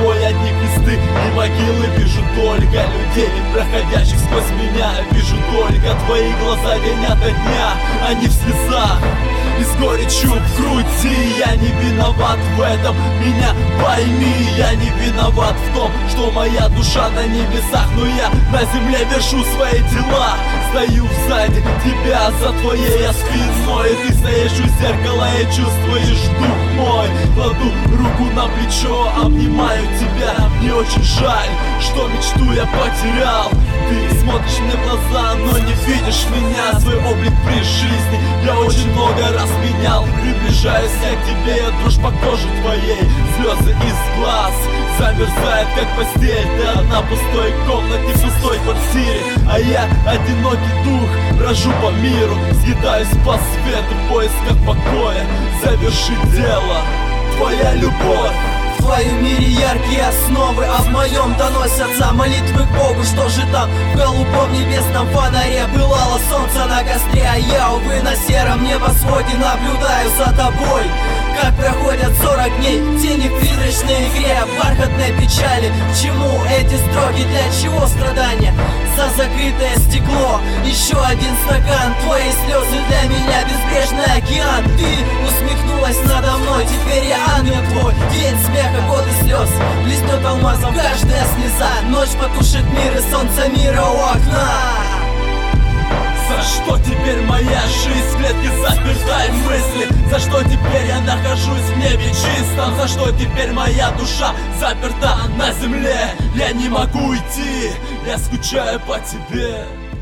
тобой одни кресты и могилы. Вижу только людей, проходящих сквозь меня. Вижу только твои глаза день ото дня, они в слезах и с горечью в груди. Я не виноват в этом, меня пойми. Я не виноват в том, что моя душа на небесах, но я на земле вершу свои дела. Стою сзади тебя, за твоей я спиной, и ты стоишь у зеркала и чувствуешь дух мой. Кладу руку на плечо, обнимаю тебя. Мне очень жаль, что мечту я потерял. Ты смотришь мне в глаза, но не видишь меня, свой облик при жизни я очень много раз менял. Приближаюсь я к тебе, я дрожь по коже твоей, слезы из глаз замерзает, как постель. Ты одна в пустой комнате, в пустой квартире, а я одинокий дух, брожу по миру, съедаюсь по свету в поисках покоя. Заверши дело, твоя любовь. В твоем мире яркие основы, а в моем доносятся молитвы к Богу. Что же там в голубом небесном фонаре? Пылало солнце на костре, а я, увы, на сером небосводе наблюдаю за тобой. Как проходят 40 дней, тени в призрачной игре, бархатной печали. К чему эти строки, для чего страдания? За закрытое стекло еще один стакан, твои слезы для меня безбрежный океан. Ты усмехнулась надо мной, теперь я ангел твой. День смеха, годы слез, блеснет алмазом каждая слеза. Ночь потушит мир и солнце мира у окна. За что теперь моя жизнь в клетке заперта и мысли? За что теперь я нахожусь в небе чистом? За что теперь моя душа заперта на земле? Я не могу уйти, я скучаю по тебе.